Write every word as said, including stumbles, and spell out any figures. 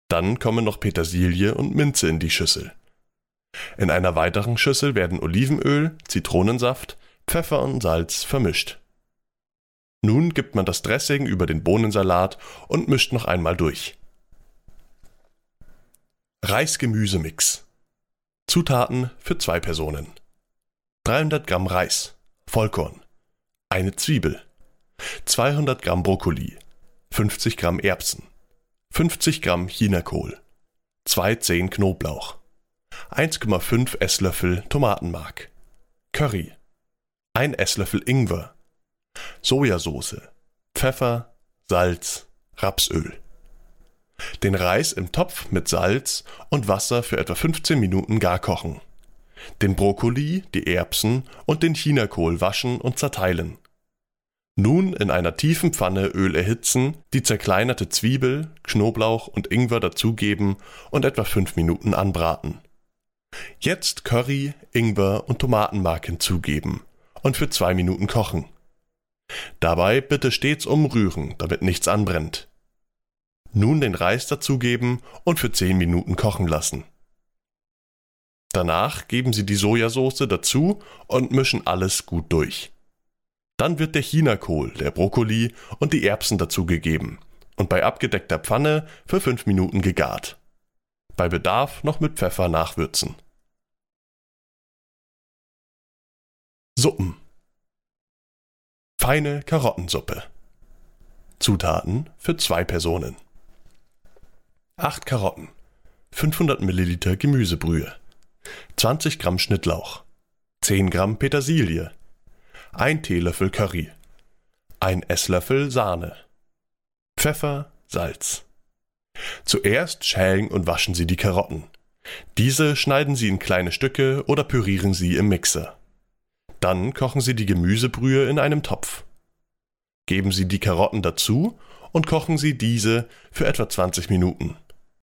Dann kommen noch Petersilie und Minze in die Schüssel. In einer weiteren Schüssel werden Olivenöl, Zitronensaft, Pfeffer und Salz vermischt. Nun gibt man das Dressing über den Bohnensalat und mischt noch einmal durch. Reis-Gemüse-Mix. Zutaten für zwei Personen: dreihundert Gramm Reis, Vollkorn, eine Zwiebel, zweihundert Gramm Brokkoli, fünfzig Gramm Erbsen, fünfzig Gramm Chinakohl, zwei Zehen Knoblauch, eins Komma fünf Esslöffel Tomatenmark, Curry, ein Esslöffel Ingwer, Sojasauce, Pfeffer, Salz, Rapsöl. Den Reis im Topf mit Salz und Wasser für etwa fünfzehn Minuten gar kochen. Den Brokkoli, die Erbsen und den Chinakohl waschen und zerteilen. Nun in einer tiefen Pfanne Öl erhitzen, die zerkleinerte Zwiebel, Knoblauch und Ingwer dazugeben und etwa fünf Minuten anbraten. Jetzt Curry, Ingwer und Tomatenmark hinzugeben und für zwei Minuten kochen. Dabei bitte stets umrühren, damit nichts anbrennt. Nun den Reis dazugeben und für zehn Minuten kochen lassen. Danach geben Sie die Sojasauce dazu und mischen alles gut durch. Dann wird der Chinakohl, der Brokkoli und die Erbsen dazugegeben und bei abgedeckter Pfanne für fünf Minuten gegart. Bei Bedarf noch mit Pfeffer nachwürzen. Suppen. Feine Karottensuppe. Zutaten für zwei Personen: acht Karotten, fünfhundert Milliliter Gemüsebrühe, zwanzig Gramm Schnittlauch, zehn Gramm Petersilie, ein Teelöffel Curry, ein Esslöffel Sahne, Pfeffer, Salz. Zuerst schälen und waschen Sie die Karotten. Diese schneiden Sie in kleine Stücke oder pürieren Sie im Mixer. Dann kochen Sie die Gemüsebrühe in einem Topf. Geben Sie die Karotten dazu und kochen Sie diese für etwa zwanzig Minuten.